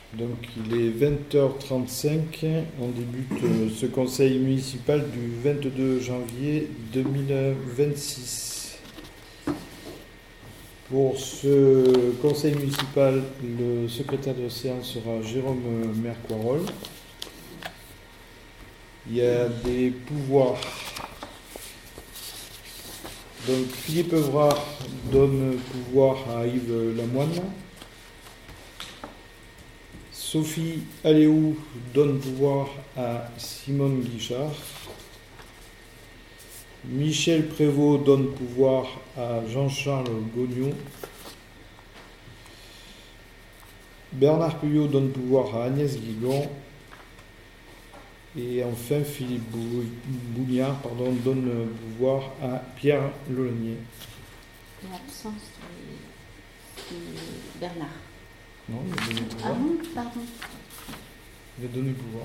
Donc il est 20h35, on débute ce conseil municipal du 22 janvier 2026. Pour ce conseil municipal, le secrétaire de séance sera Jérôme Mercoirol. Il y a des pouvoirs. Donc Philippe Evrard donne pouvoir à Yves Lamoine. Sophie Aléou donne pouvoir à Simone Guichard. Michel Prévost donne pouvoir à Jean-Charles Gognon. Bernard Puyot donne pouvoir à Agnès Guigon. Et enfin, Philippe Bougnard donne pouvoir à Pierre Lolonier. L'absence de Bernard. Non, il a donné pouvoir. Ah non, pardon. Il a donné pouvoir.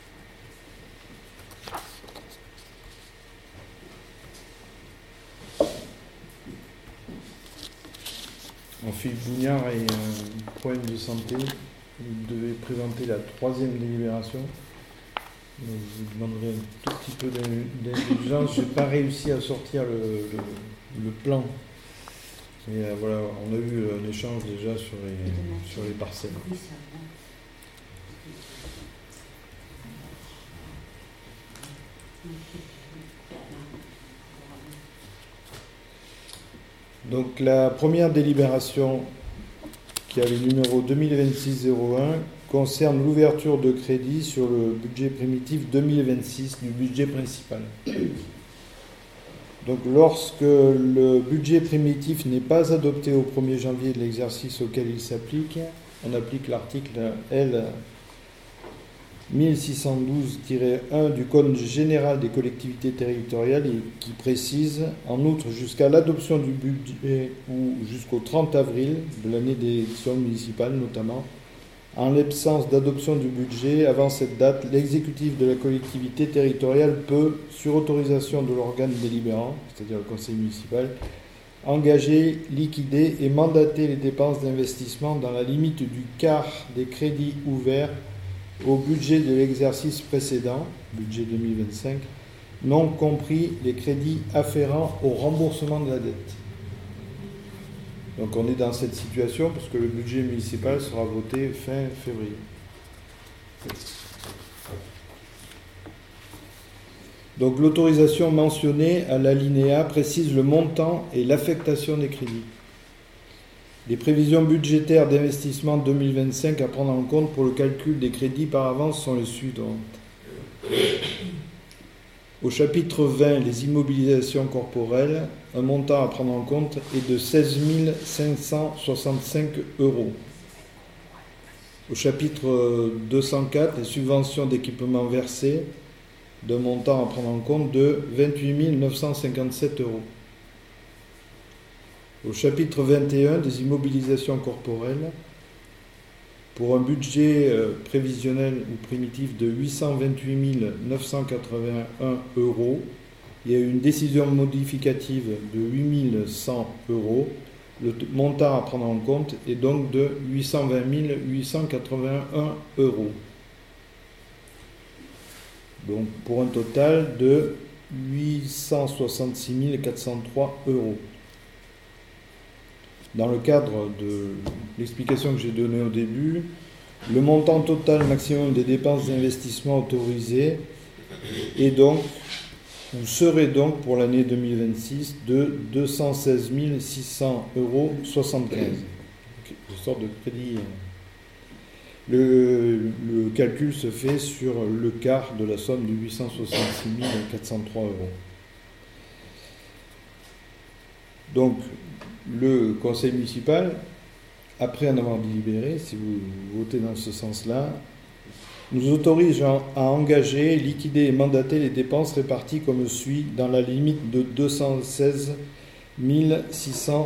Philippe Bougnard a un problème de santé. Il devait présenter la 3e délibération. Donc, je vous demanderai un tout petit peu d'indulgence. Je n'ai pas réussi à sortir le plan. Mais voilà, on a eu un échange déjà sur les parcelles. Donc la première délibération, qui a le numéro 2026-01, concerne l'ouverture de crédit sur le budget primitif 2026 du budget principal. Donc lorsque le budget primitif n'est pas adopté au 1er janvier de l'exercice auquel il s'applique, on applique l'article L 1612-1 du Code général des collectivités territoriales qui précise, en outre, jusqu'à l'adoption du budget ou jusqu'au 30 avril de l'année d'élection municipale notamment, en l'absence d'adoption du budget avant cette date, l'exécutif de la collectivité territoriale peut, sur autorisation de l'organe délibérant, c'est-à-dire le conseil municipal, engager, liquider et mandater les dépenses d'investissement dans la limite du quart des crédits ouverts au budget de l'exercice précédent, budget 2025, non compris les crédits afférents au remboursement de la dette. Donc on est dans cette situation parce que le budget municipal sera voté fin février. Donc l'autorisation mentionnée à l'alinéa précise le montant et l'affectation des crédits. Les prévisions budgétaires d'investissement 2025 à prendre en compte pour le calcul des crédits par avance sont les suivantes. Au chapitre 20, les immobilisations corporelles, un montant à prendre en compte est de 16 565 €. Au chapitre 204, les subventions d'équipement versées, d'un montant à prendre en compte de 28 957 €. Au chapitre 21, des immobilisations corporelles, pour un budget prévisionnel ou primitif de 828 981 €, il y a eu une décision modificative de 8 100 €. Le montant à prendre en compte est donc de 820 881 €. Donc pour un total de 866 403 €. Dans le cadre de l'explication que j'ai donnée au début, le montant total maximum des dépenses d'investissement autorisées est donc, ou serait donc pour l'année 2026 de 216 600,75 €. Une sorte de crédit. Le calcul se fait sur le quart de la somme de 866 403 €. Donc, le conseil municipal, après en avoir délibéré, si vous votez dans ce sens-là, nous autorise à engager, liquider et mandater les dépenses réparties comme suit dans la limite de 216 600,75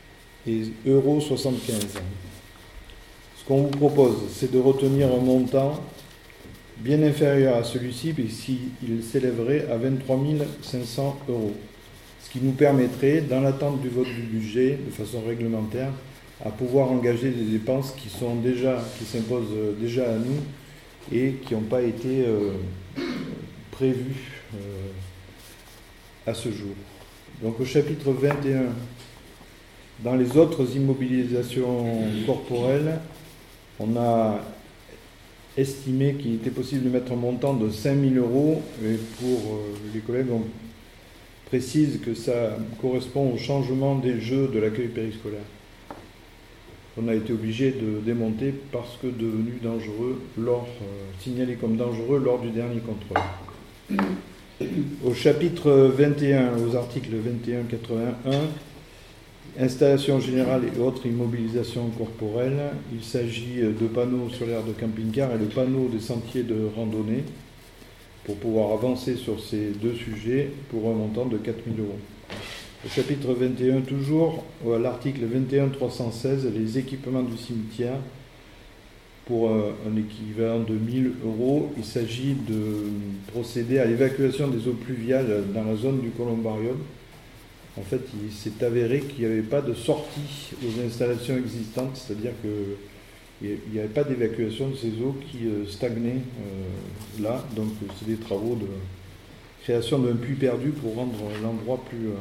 €. Ce qu'on vous propose, c'est de retenir un montant bien inférieur à celui-ci, puisqu'il s'élèverait à 23 500 €. Ce qui nous permettrait, dans l'attente du vote du budget, de façon réglementaire, à pouvoir engager des dépenses qui s'imposent déjà à nous et qui n'ont pas été prévues à ce jour. Donc au chapitre 21, dans les autres immobilisations corporelles, on a estimé qu'il était possible de mettre un montant de 5 000 €, et pour les collègues, on précise que ça correspond au changement des jeux de l'accueil périscolaire. On a été obligé de démonter parce que devenu dangereux, signalé comme dangereux lors du dernier contrôle. Au chapitre 21, aux articles 21-81, installation générale et autres immobilisations corporelles, il s'agit de panneaux sur l'aire de camping-car et le panneau des sentiers de randonnée pour pouvoir avancer sur ces deux sujets pour un montant de 4 000 €. Au chapitre 21, toujours, à l'article 21-316, les équipements du cimetière, pour un équivalent de 1 000 €, il s'agit de procéder à l'évacuation des eaux pluviales dans la zone du columbarium. En fait, il s'est avéré qu'il n'y avait pas de sortie aux installations existantes, c'est-à-dire qu'il n'y avait pas d'évacuation de ces eaux qui stagnaient là. Donc, c'est des travaux de création d'un puits perdu pour rendre l'endroit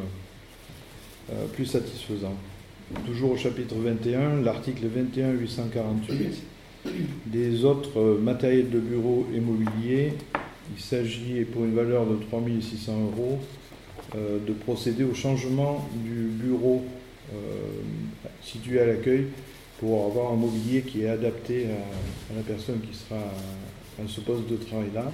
plus satisfaisant. Toujours au chapitre 21, l'article 21-848, des autres matériels de bureau et mobilier, il s'agit pour une valeur de 3 600 € de procéder au changement du bureau situé à l'accueil pour avoir un mobilier qui est adapté à la personne qui sera à ce poste de travail-là.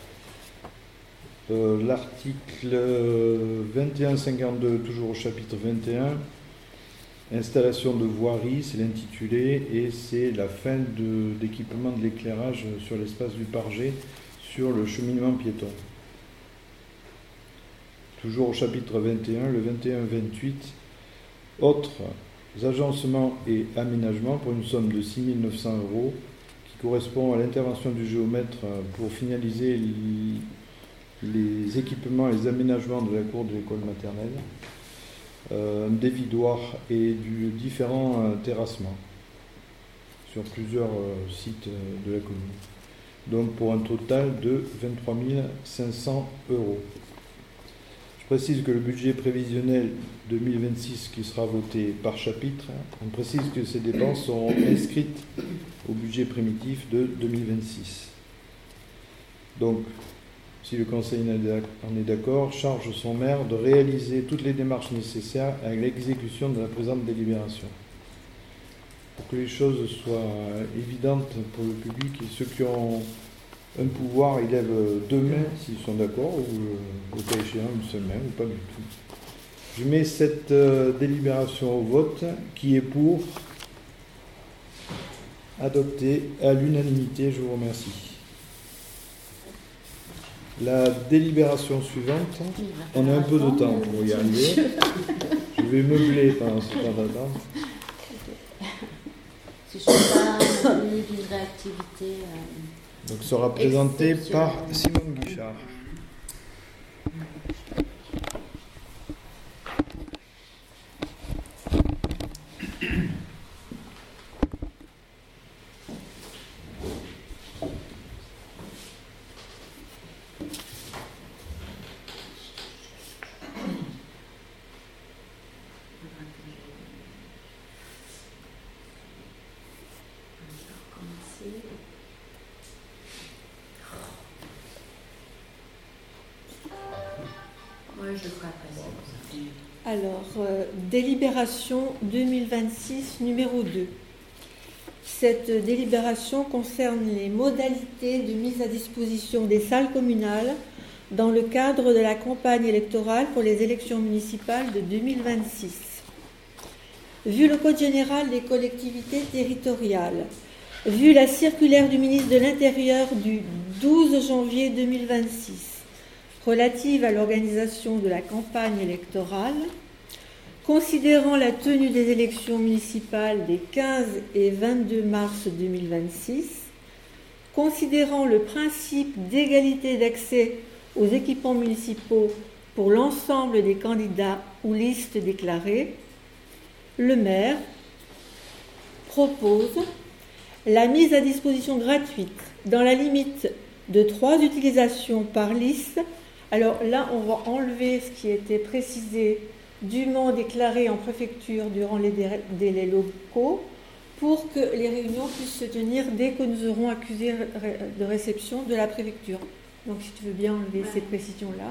L'article 21-52, toujours au chapitre 21, installation de voirie, c'est l'intitulé, et c'est la fin d'équipement de l'éclairage sur l'espace du Parget sur le cheminement piéton. Toujours au chapitre 21, le 21-28, autres agencements et aménagements pour une somme de 6 900 € qui correspond à l'intervention du géomètre pour finaliser les équipements et les aménagements de la cour de l'école maternelle, des vidoirs et du différents terrassements sur plusieurs sites de la commune. Donc pour un total de 23 500 €. Je précise que le budget prévisionnel 2026 qui sera voté par chapitre, on précise que ces dépenses seront inscrites au budget primitif de 2026. Donc, si le Conseil en est d'accord, charge son maire de réaliser toutes les démarches nécessaires à l'exécution de la présente délibération. Pour que les choses soient évidentes pour le public, et ceux qui ont un pouvoir, ils lèvent deux mains s'ils sont d'accord, ou au cas échéant une seule main, ou pas du tout. Je mets cette délibération au vote, qui est pour adopter à l'unanimité. Je vous remercie. La délibération suivante, on a un peu de temps pour y arriver. Je vais meubler pendant ce temps d'attente. Si je ne suis pas d'une réactivité. Donc sera présenté par Simone Guichard. Alors, délibération 2026 numéro 2. Cette délibération concerne les modalités de mise à disposition des salles communales dans le cadre de la campagne électorale pour les élections municipales de 2026. Vu le Code général des collectivités territoriales, vu la circulaire du ministre de l'Intérieur du 12 janvier 2026, relative à l'organisation de la campagne électorale, considérant la tenue des élections municipales des 15 et 22 mars 2026, considérant le principe d'égalité d'accès aux équipements municipaux pour l'ensemble des candidats ou listes déclarées, le maire, propose la mise à disposition gratuite, dans la limite de 3 utilisations par liste. Alors là, on va enlever ce qui était précisé, dûment déclaré en préfecture durant les délais locaux, pour que les réunions puissent se tenir dès que nous aurons accusé de réception de la préfecture. Donc si tu veux bien enlever ces précisions-là.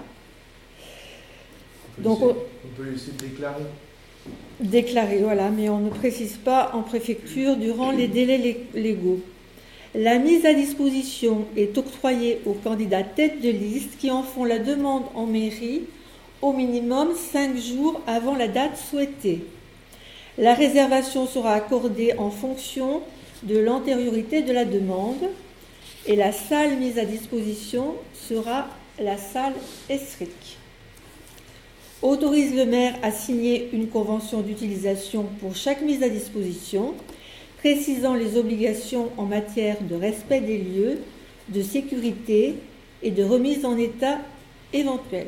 On peut laisser déclarer. Déclarer, voilà, mais on ne précise pas en préfecture durant les délais légaux. La mise à disposition est octroyée aux candidats tête de liste qui en font la demande en mairie au minimum 5 jours avant la date souhaitée. La réservation sera accordée en fonction de l'antériorité de la demande et la salle mise à disposition sera la salle ESRIC. Autorise le maire à signer une convention d'utilisation pour chaque mise à disposition, précisant les obligations en matière de respect des lieux, de sécurité et de remise en état éventuelle.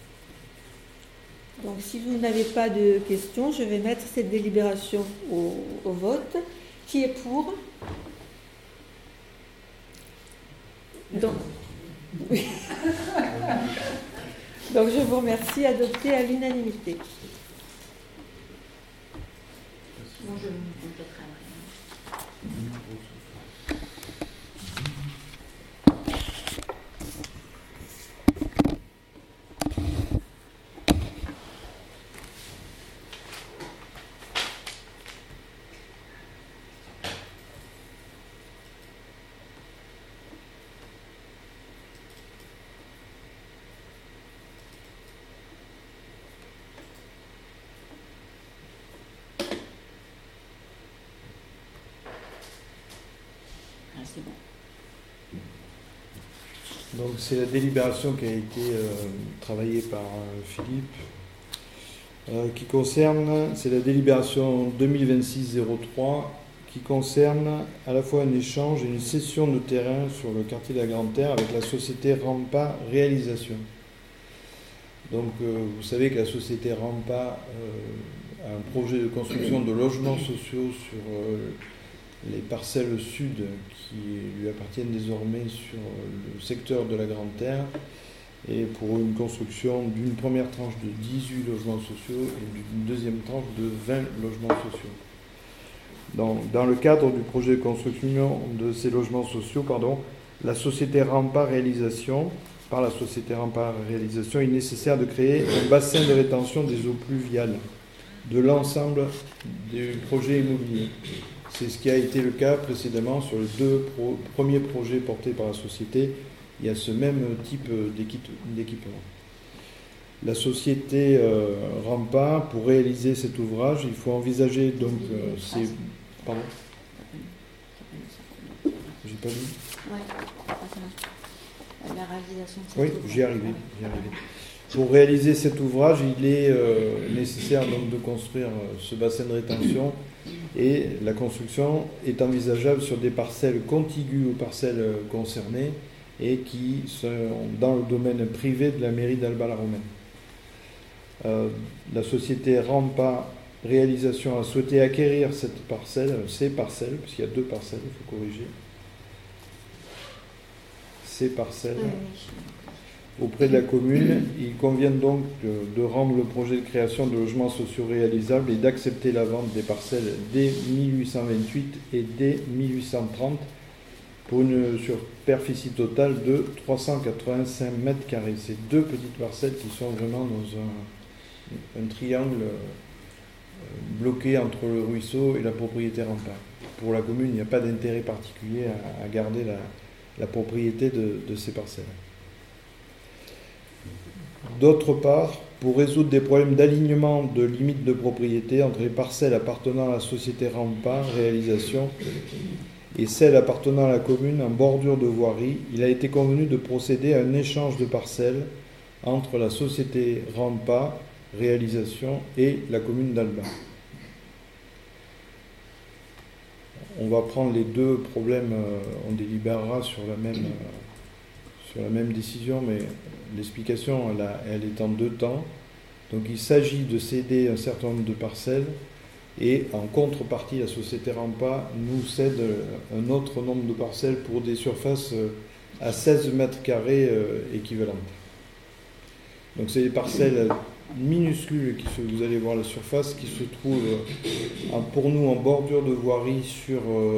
Donc si vous n'avez pas de questions, je vais mettre cette délibération au vote. Qui est pour? Donc, oui. Donc je vous remercie, adopté à l'unanimité. Bon, je me compléterai après. C'est bon. Donc c'est la délibération qui a été travaillée par Philippe, qui concerne, c'est la délibération 2026-03, qui concerne à la fois un échange et une cession de terrain sur le quartier de la Grande Terre avec la société Rampa Réalisation. Donc vous savez que la société Rampa a un projet de construction de logements sociaux sur les parcelles sud qui lui appartiennent désormais sur le secteur de la Grande Terre, et pour une construction d'une première tranche de 18 logements sociaux et d'une deuxième tranche de 20 logements sociaux. Dans le cadre du projet de construction de ces logements sociaux, la société Rampa Réalisation, par la société Rampa Réalisation, il est nécessaire de créer un bassin de rétention des eaux pluviales de l'ensemble du projet immobilier. C'est ce qui a été le cas précédemment sur les 2 premiers projets portés par la société. Il y a ce même type d'équipement. La société Rampa, pour réaliser cet ouvrage, il faut envisager donc ces... Pardon ? J'ai pas vu. La réalisation de cet Oui, ouvrage. j'y arrivais. Pour réaliser cet ouvrage, il est nécessaire donc de construire ce bassin de rétention, et la construction est envisageable sur des parcelles contiguës aux parcelles concernées et qui sont dans le domaine privé de la mairie d'Alba-la-Romaine. La société Rampa Réalisation a souhaité acquérir ces parcelles, puisqu'il y a 2 parcelles, il faut corriger. Ces parcelles auprès de la commune. Il convient donc de rendre le projet de création de logements sociaux réalisable et d'accepter la vente des parcelles dès 1828 et dès 1830 pour une superficie totale de 385 mètres carrés. Ces 2 petites parcelles qui sont vraiment dans un triangle bloqué entre le ruisseau et la propriété Rampa. Pour la commune, il n'y a pas d'intérêt particulier à garder la propriété de ces parcelles. D'autre part, pour résoudre des problèmes d'alignement de limites de propriété entre les parcelles appartenant à la société Rampa Réalisation et celles appartenant à la commune en bordure de voirie, il a été convenu de procéder à un échange de parcelles entre la société Rampa Réalisation et la commune d'Alba. On va prendre les 2 problèmes, on délibérera sur la même décision, mais l'explication, elle est en 2 temps. Donc il s'agit de céder un certain nombre de parcelles Et en contrepartie, la société Rampa nous cède un autre nombre de parcelles pour des surfaces à 16 mètres carrés équivalentes. Donc c'est des parcelles minuscules, vous allez voir la surface, qui se trouvent pour nous en bordure de voirie sur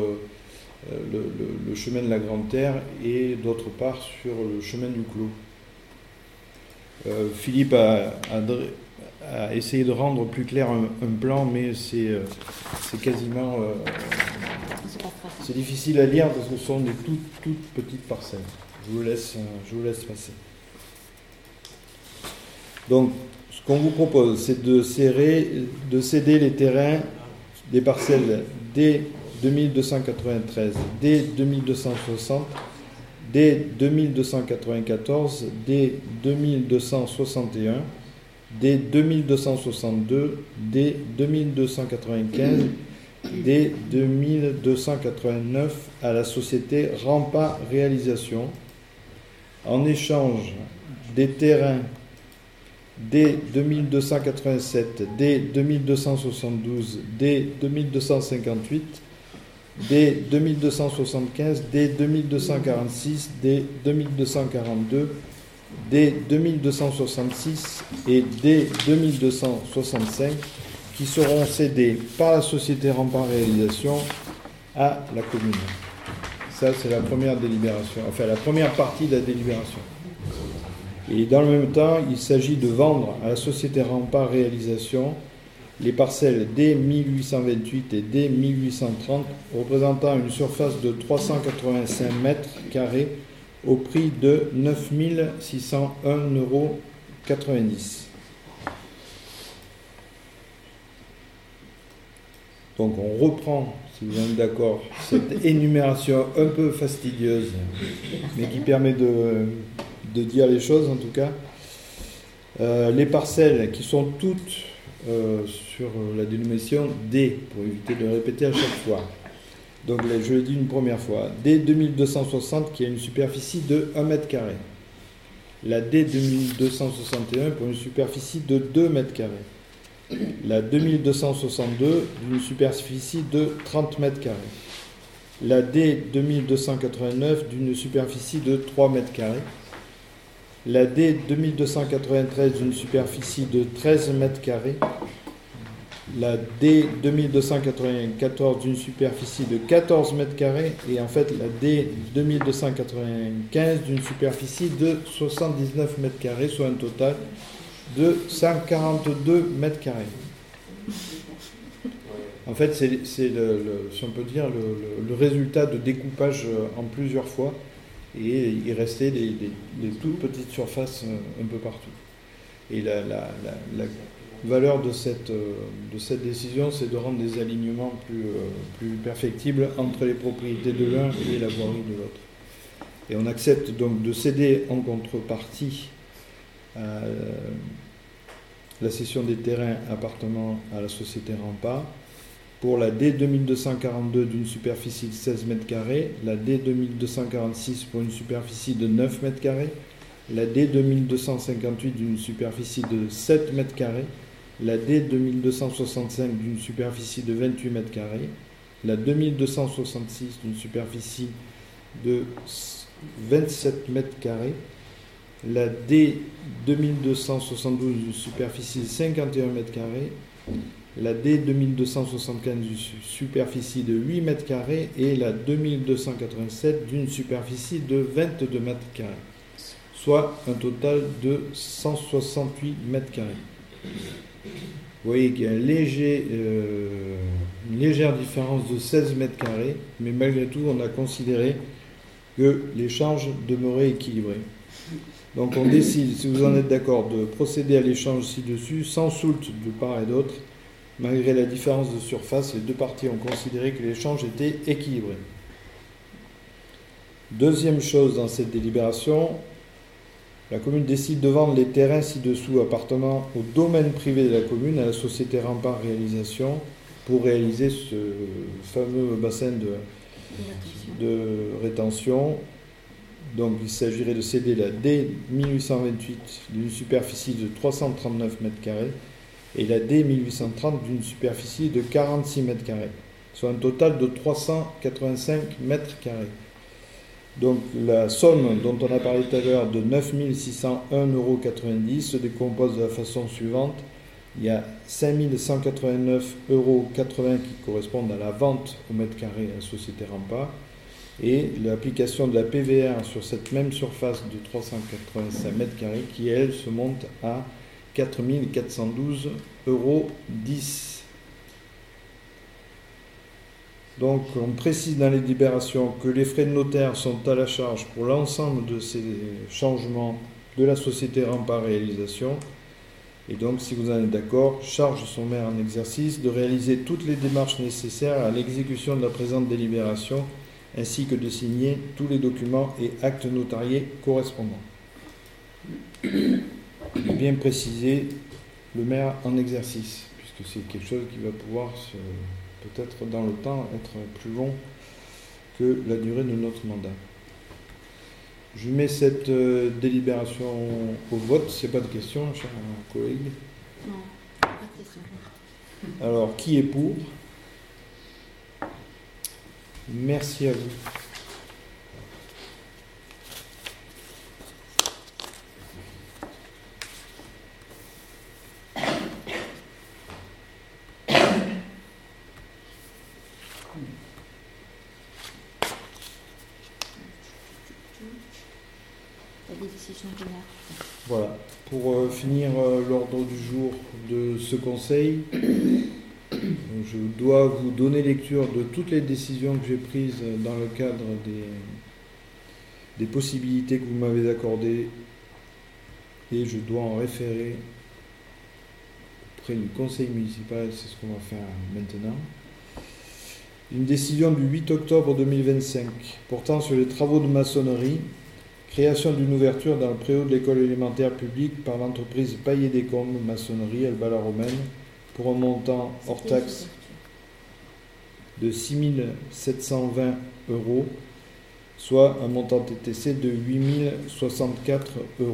le chemin de la Grande Terre et d'autre part sur le chemin du Clos. Philippe a essayé de rendre plus clair un plan, mais c'est quasiment... c'est difficile à lire parce que ce sont des toutes petites parcelles. Je vous laisse passer. Donc, ce qu'on vous propose, c'est de céder les terrains des parcelles dès 2293, dès 2260, dès 2294, dès 2261, dès 2262, dès 2295, dès 2289 à la société Rampa Réalisation, en échange des terrains dès 2287, dès 2272, dès 2258, dès 2275, dès 2246, dès 2242, dès 2266 et dès 2265 qui seront cédés par la société Rampa Réalisation à la commune. Ça, c'est la première délibération, enfin la première partie de la délibération. Et dans le même temps, il s'agit de vendre à la société Rampa Réalisation les parcelles dès 1828 et dès 1830, représentant une surface de 385 mètres carrés au prix de 9 601,90 €. Donc on reprend, si vous êtes d'accord, cette énumération un peu fastidieuse, mais qui permet de dire les choses en tout cas. Les parcelles qui sont toutes sur la dénomination D, pour éviter de le répéter à chaque fois. Donc là, je l'ai dit une première fois. D 2260 qui a une superficie de 1 mètre carré. La D 2261 pour une superficie de 2 mètres carrés. La 2262 d'une superficie de 30 mètres carrés. La D 2289 d'une superficie de 3 mètres carrés. La D 2293 d'une superficie de 13 mètres carrés. La D 2294 d'une superficie de 14 mètres carrés. Et en fait, la D 2295 d'une superficie de 79 mètres carrés, soit un total de 142 mètres carrés. En fait, c'est si on peut dire, le résultat de découpage en plusieurs fois. Et il restait des toutes petites surfaces un peu partout. Et la valeur de cette décision, c'est de rendre des alignements plus perfectibles entre les propriétés de l'un et la voirie de l'autre. Et on accepte donc de céder en contrepartie la cession des terrains appartenant à la société Rampa pour la D 2242 d'une superficie de 16 mètres carrés, la D 2246 pour une superficie de 9 mètres carrés, la D 2258 d'une superficie de 7 mètres carrés, la D 2265 d'une superficie de 28 mètres carrés, la 2266 d'une superficie de 27 mètres carrés, la D 2272 d'une superficie de 51 mètres carrés, la D 2275 d'une superficie de 8 mètres carrés et la 2287 d'une superficie de 22 mètres carrés, soit un total de 168 mètres carrés. Vous voyez qu'il y a une légère différence de 16 mètres carrés, mais malgré tout, on a considéré que l'échange demeurait équilibré. Donc on décide, si vous en êtes d'accord, de procéder à l'échange ci-dessus, sans soult de part et d'autre. Malgré la différence de surface, les deux parties ont considéré que l'échange était équilibré. Deuxième chose dans cette délibération, la commune décide de vendre les terrains ci-dessous appartenant au domaine privé de la commune à la société Rampa Réalisation pour réaliser ce fameux bassin de rétention. Donc il s'agirait de céder la D 1828 d'une superficie de 339 mètres carrés, et la D1830 d'une superficie de 46 mètres carrés, soit un total de 385 mètres carrés. Donc la somme dont on a parlé tout à l'heure de 9 601,90 € se décompose de la façon suivante. Il y a 5 189,80 € qui correspondent à la vente au mètre carré à la société Rempart, et l'application de la PVR sur cette même surface de 385 mètres carrés qui, elle, se monte à 4 412,10 €. Donc, on précise dans les libérations que les frais de notaire sont à la charge pour l'ensemble de ces changements de la société Rempart Réalisation. Et donc, si vous en êtes d'accord, charge son maire en exercice de réaliser toutes les démarches nécessaires à l'exécution de la présente délibération, ainsi que de signer tous les documents et actes notariés correspondants. Bien préciser le maire en exercice, puisque c'est quelque chose qui va pouvoir peut-être dans le temps être plus long que la durée de notre mandat. Je mets cette délibération au vote. C'est pas de question, chers collègues? Non, pas de question. Alors, qui est pour? Merci à vous. La décision finale. Voilà. Pour finir l'ordre du jour de ce conseil, je dois vous donner lecture de toutes les décisions que j'ai prises dans le cadre des possibilités que vous m'avez accordées, et je dois en référer auprès du conseil municipal. C'est ce qu'on va faire maintenant. Une décision du 8 octobre 2025 portant sur les travaux de maçonnerie, création d'une ouverture dans le préau de l'école élémentaire publique par l'entreprise Paillet Descombes Maçonnerie Alba-la-Romaine pour un montant hors taxe de 6 720 €, soit un montant TTC de 8 064 €.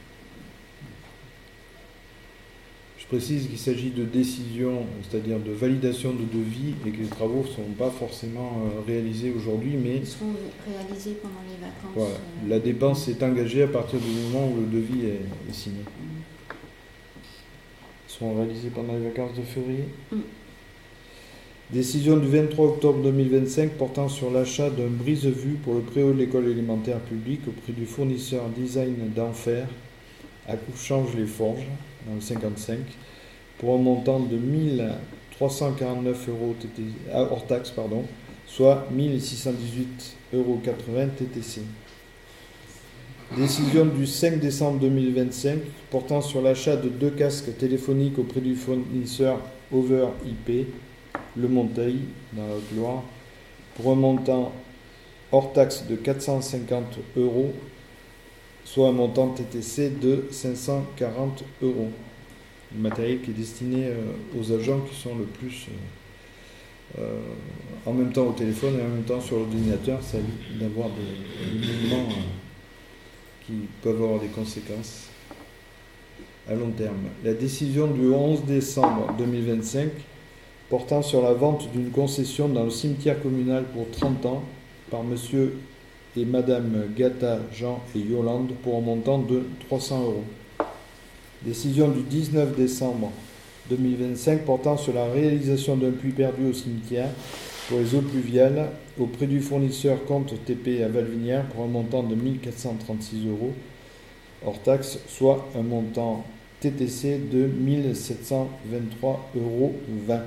Je précise qu'il s'agit de décision, c'est-à-dire de validation de devis, et que les travaux ne sont pas forcément réalisés aujourd'hui, mais Ils seront réalisés pendant les vacances. voilà, la dépense est engagée à partir du moment où le devis est signé. Ils seront réalisés pendant les vacances de février. Décision du 23 octobre 2025 portant sur l'achat d'un brise-vue pour le préau de l'école élémentaire publique auprès du fournisseur Design d'Enfer à Couchange-les-Forges, dans le 55, pour un montant de 1 349 € hors taxe, soit 1 618,80 € TTC. Décision du 5 décembre 2025 portant sur l'achat de 2 casques téléphoniques auprès du fournisseur Over IP, Le Monteil, dans la Haute-Loire, pour un montant hors taxe de 450 €, soit un montant TTC de 540 €. Le matériel qui est destiné aux agents qui sont le plus en même temps au téléphone et en même temps sur l'ordinateur, ça évite d'avoir des mouvements qui peuvent avoir des conséquences à long terme. La décision du 11 décembre 2025 portant sur la vente d'une concession dans le cimetière communal pour 30 ans par monsieur et madame Gata, Jean et Yolande pour un montant de 300 €. Décision du 19 décembre 2025 portant sur la réalisation d'un puits perdu au cimetière pour les eaux pluviales auprès du fournisseur Compte TP à Valvinière pour un montant de 1 436 € hors taxe, soit un montant TTC de 1 723,20 €.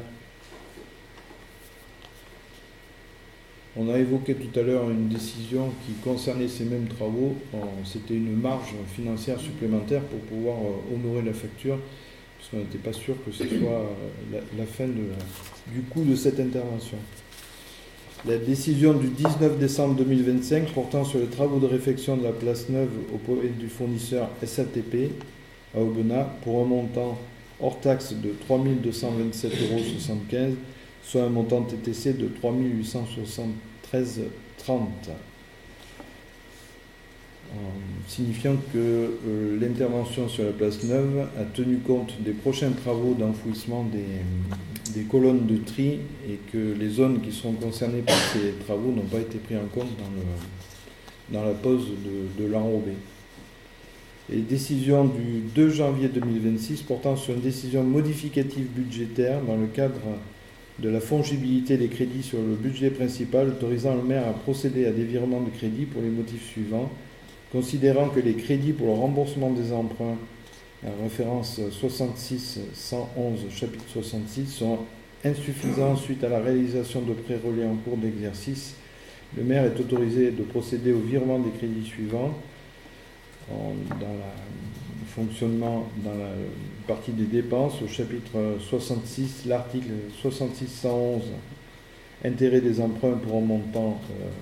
On a évoqué tout à l'heure une décision qui concernait ces mêmes travaux. C'était une marge financière supplémentaire pour pouvoir honorer la facture, puisqu'on n'était pas sûr que ce soit la fin du coût de cette intervention. La décision du 19 décembre 2025 portant sur les travaux de réfection de la place neuve auprès du fournisseur SATP à Aubenas pour un montant hors taxe de 3 227,75 €, soit un montant TTC de 3 873,30 €. signifiant que l'intervention sur la place Neuve a tenu compte des prochains travaux d'enfouissement des colonnes de tri et que les zones qui seront concernées par ces travaux n'ont pas été prises en compte dans la pose de l'enrobé. Et décision du 2 janvier 2026 portant sur une décision modificative budgétaire dans le cadre de la fongibilité des crédits sur le budget principal, autorisant le maire à procéder à des virements de crédits pour les motifs suivants, considérant que les crédits pour le remboursement des emprunts, à référence 66-111, chapitre 66, sont insuffisants suite à la réalisation de prêts relais en cours d'exercice. Le maire est autorisé de procéder au virement des crédits suivants dans le fonctionnement, dans la partie des dépenses, au chapitre 66, l'article 66-111, intérêt des emprunts pour un montant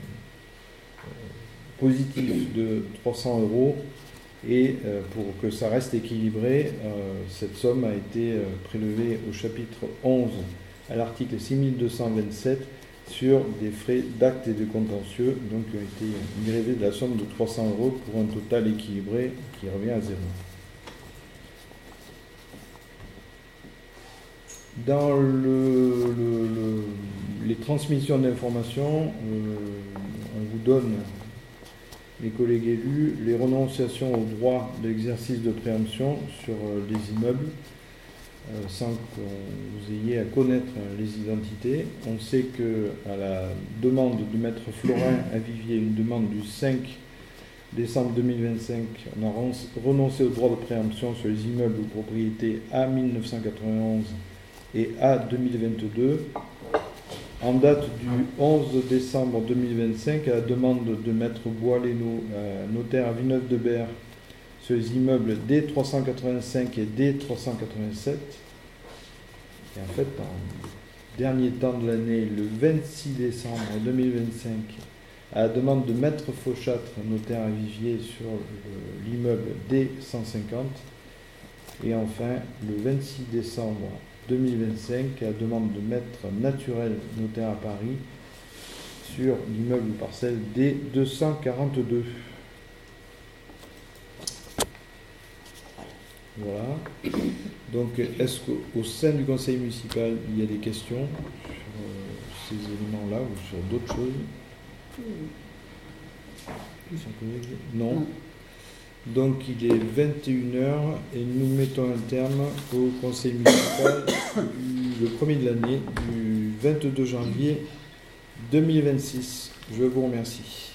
positif de 300 €, et pour que ça reste équilibré, cette somme a été prélevée au chapitre 11 à l'article 6227 sur des frais d'actes et de contentieux, donc qui ont été grevés de la somme de 300 € pour un total équilibré qui revient à 0. Dans les transmissions d'informations, on vous donne, les collègues élus, les renonciations au droit d'exercice de préemption sur les immeubles, sans que vous ayez à connaître les identités. On sait que à la demande de Maître Florin à Vivier, une demande du 5 décembre 2025, on a renoncé au droit de préemption sur les immeubles ou propriétés A 1991 et A 2022. En date du 11 décembre 2025, à la demande de Maître Bois-Lénaud, notaire à Villeneuve-de-Berre, sur les immeubles D385 et D387. Et en fait, en dernier temps de l'année, le 26 décembre 2025, à la demande de Maître Fauchâtre, notaire à Vivier, sur l'immeuble D150. Et enfin, le 26 décembre 2025, à la demande de Maître Naturel, notaire à Paris, sur l'immeuble parcelle D242. Voilà. Donc, est-ce qu'au sein du conseil municipal, il y a des questions sur ces éléments-là ou sur d'autres choses? Non. Donc, il est 21h et nous mettons un terme au conseil municipal le premier de l'année, du 22 janvier 2026. Je vous remercie.